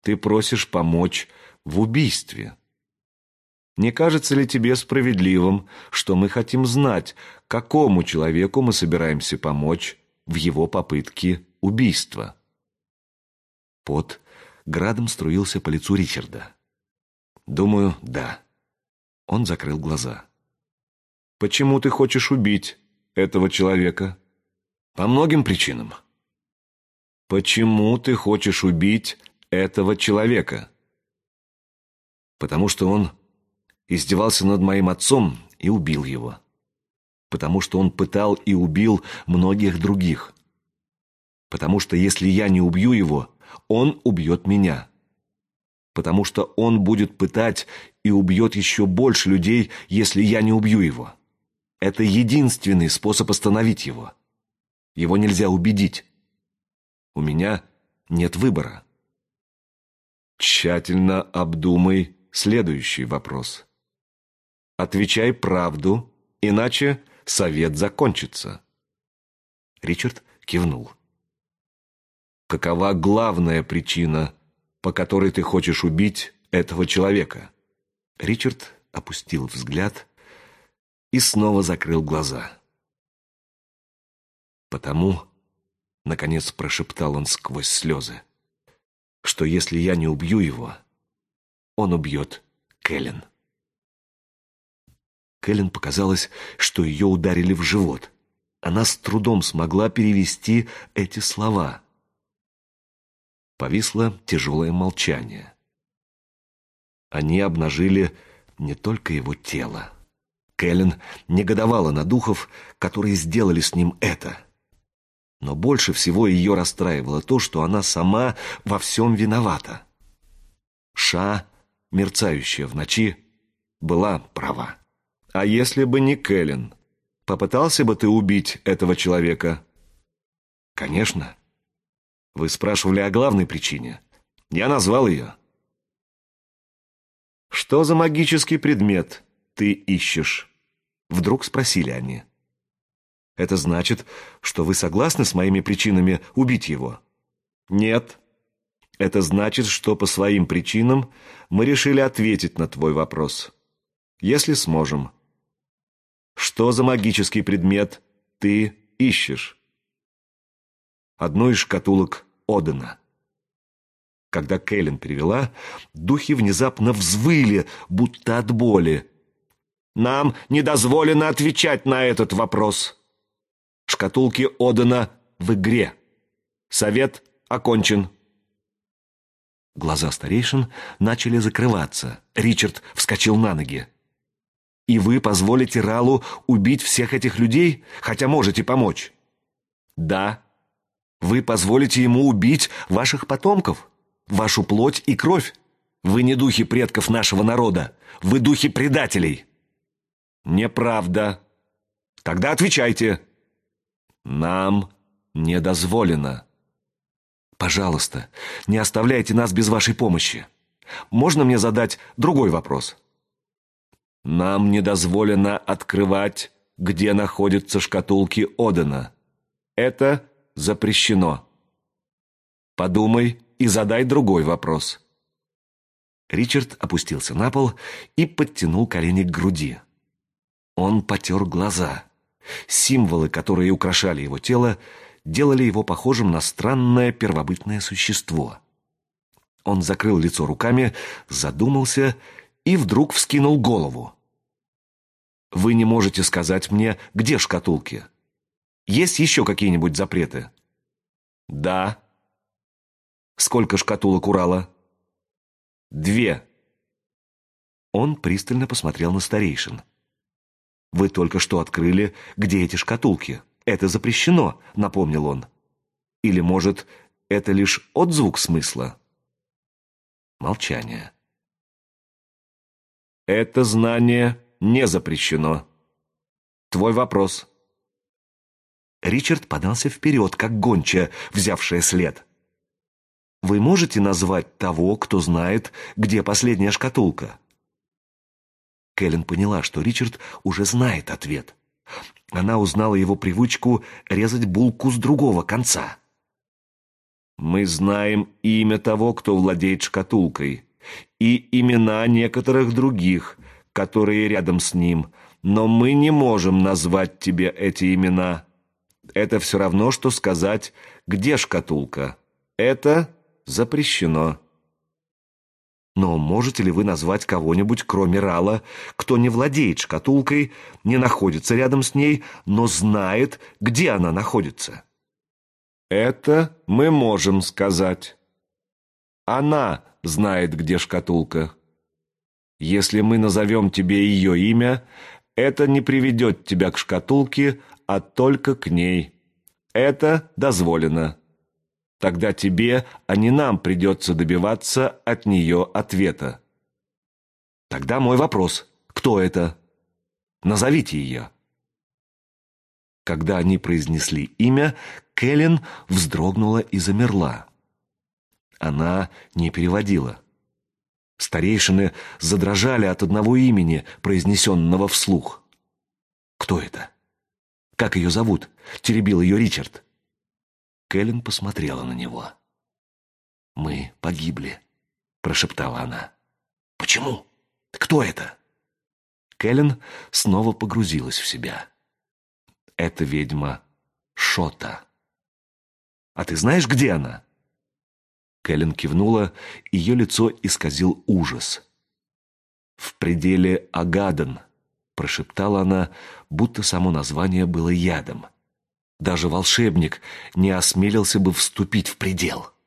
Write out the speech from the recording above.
Ты просишь помочь в убийстве. Не кажется ли тебе справедливым, что мы хотим знать, какому человеку мы собираемся помочь в его попытке убийства?» Пот градом струился по лицу Ричарда. «Думаю, да». Он закрыл глаза. «Почему ты хочешь убить этого человека?» «По многим причинам». «Почему ты хочешь убить этого человека?» «Потому что он издевался над моим отцом и убил его. Потому что он пытал и убил многих других. Потому что если я не убью его, он убьет меня. Потому что он будет пытать и убьет еще больше людей, если я не убью его. Это единственный способ остановить его. Его нельзя убедить. У меня нет выбора. Тщательно обдумай следующий вопрос. Отвечай правду, иначе совет закончится». Ричард кивнул. «Какова главная причина, по которой ты хочешь убить этого человека?» Ричард опустил взгляд и снова закрыл глаза. «Потому, — наконец прошептал он сквозь слезы, — что если я не убью его, он убьет Кэлен». Кэлен показалось, что ее ударили в живот. Она с трудом смогла перевести эти слова. Повисло тяжелое молчание. Они обнажили не только его тело. Кэлен негодовала на духов, которые сделали с ним это. Но больше всего ее расстраивало то, что она сама во всем виновата. Ша, мерцающая в ночи, была права. «А если бы не Кэлен, попытался бы ты убить этого человека?» «Конечно. Вы спрашивали о главной причине. Я назвал ее». «Что за магический предмет ты ищешь?» Вдруг спросили они. «Это значит, что вы согласны с моими причинами убить его?» «Нет. Это значит, что по своим причинам мы решили ответить на твой вопрос. Если сможем. Что за магический предмет ты ищешь?» «Одну из шкатулок Одена». Когда Кэлен перевела, духи внезапно взвыли, будто от боли. «Нам не дозволено отвечать на этот вопрос. Шкатулки Одена в игре. Совет окончен». Глаза старейшин начали закрываться. Ричард вскочил на ноги. «И вы позволите Ралу убить всех этих людей, хотя можете помочь?» «Да. Вы позволите ему убить ваших потомков, вашу плоть и кровь. Вы не духи предков нашего народа. Вы духи предателей». «Неправда. Тогда отвечайте». «Нам не дозволено». «Пожалуйста, не оставляйте нас без вашей помощи. Можно мне задать другой вопрос?» «Нам не дозволено открывать, где находятся шкатулки Одена. Это запрещено. Подумай и задай другой вопрос». Ричард опустился на пол и подтянул колени к груди. Он потер глаза. Символы, которые украшали его тело, делали его похожим на странное первобытное существо. Он закрыл лицо руками, задумался и вдруг вскинул голову. «Вы не можете сказать мне, где шкатулки? Есть еще какие-нибудь запреты?» «Да». «Сколько шкатулок Урала?» «2». Он пристально посмотрел на старейшин. «Вы только что открыли, где эти шкатулки. Это запрещено», — напомнил он. «Или, может, это лишь отзвук смысла?» Молчание. «Это знание не запрещено. Твой вопрос». Ричард подался вперед, как гончая, взявшая след. «Вы можете назвать того, кто знает, где последняя шкатулка?» Кэлен поняла, что Ричард уже знает ответ. Она узнала его привычку резать булку с другого конца. Мы знаем имя того, кто владеет шкатулкой, и имена некоторых других, которые рядом с ним, но мы не можем назвать тебе эти имена. Это все равно, что сказать, где шкатулка. Это запрещено. Но можете ли вы назвать кого-нибудь, кроме Рала, кто не владеет шкатулкой, не находится рядом с ней, но знает, где она находится? Это мы можем сказать. Она знает, где шкатулка. Если мы назовем тебе ее имя, это не приведет тебя к шкатулке, а только к ней. Это дозволено. Тогда тебе, а не нам, придется добиваться от нее ответа. Тогда мой вопрос: кто это? Назовите ее. Когда они произнесли имя, Кэлен вздрогнула и замерла. Она не переводила. Старейшины задрожали от одного имени, произнесенного вслух. «Кто это? Как ее зовут?» — теребил ее Ричард. Кэлен посмотрела на него. «Мы погибли», — прошептала она. «Почему? Кто это?» Кэлен снова погрузилась в себя. «Это ведьма Шота. А ты знаешь, где она?» Кэлен кивнула, ее лицо исказил ужас. «В пределе Агаден», — прошептала она, будто само название было ядом. «Даже волшебник не осмелился бы вступить в предел».